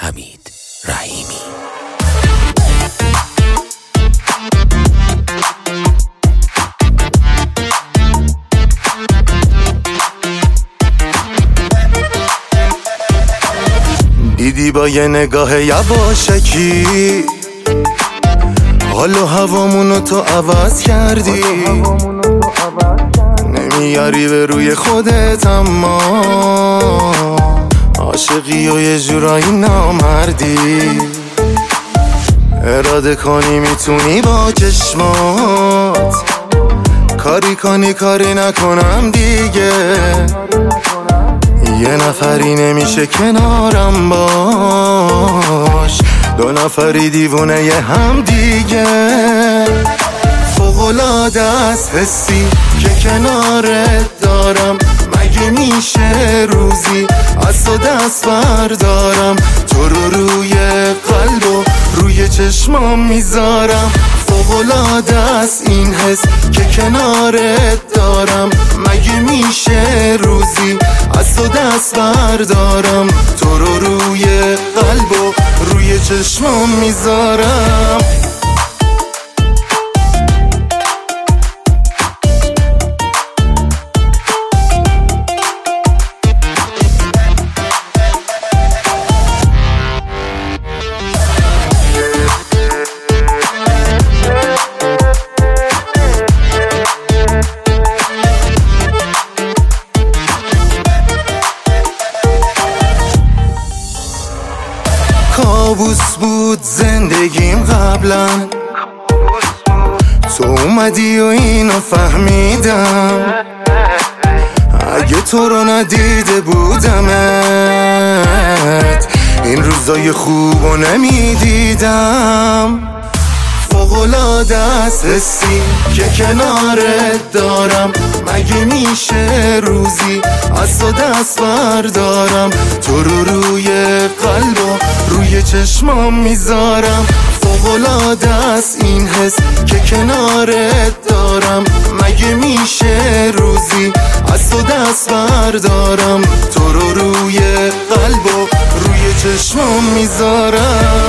حمید رحیمی. دیدی با یه نگاه یواشکی حال و هوامونو تو عوض کردی، نمیاری به روی خودت اما عاشقی و یه جورایی نامردی. اراده کنی میتونی با چشمات کاری کنی کاری نکنم دیگه، یه نفری نمیشه کنارم باش، دو نفری دیوونه یه هم دیگه. فوق‌العاده است حسی که کنارت دارم، مگه میشه روزی از تو دست بردارم؟ تو رو روی قلب و روی چشمام میذارم. فوق‌العاده است این حس که کنارت دارم، مگه میشه روزی از تو دست بردارم؟ تو رو روی قلب و روی چشمام میذارم. کابوس بود زندگیم قبلا، تو اومدی و اینو فهمیدم. اگه تو رو ندیده بودمت این روزای خوبو نمیدیدم. فوق‌العاده است حسی که کنارت دارم، مگه میشه روزی از تو دست بردارم؟ تو رو روی قلب و روی چشمام میذارم. فوق‌العاده است این حس که کنارت دارم، مگه میشه روزی از تو دست بردارم؟ تو رو روی قلب و روی چشمام میذارم.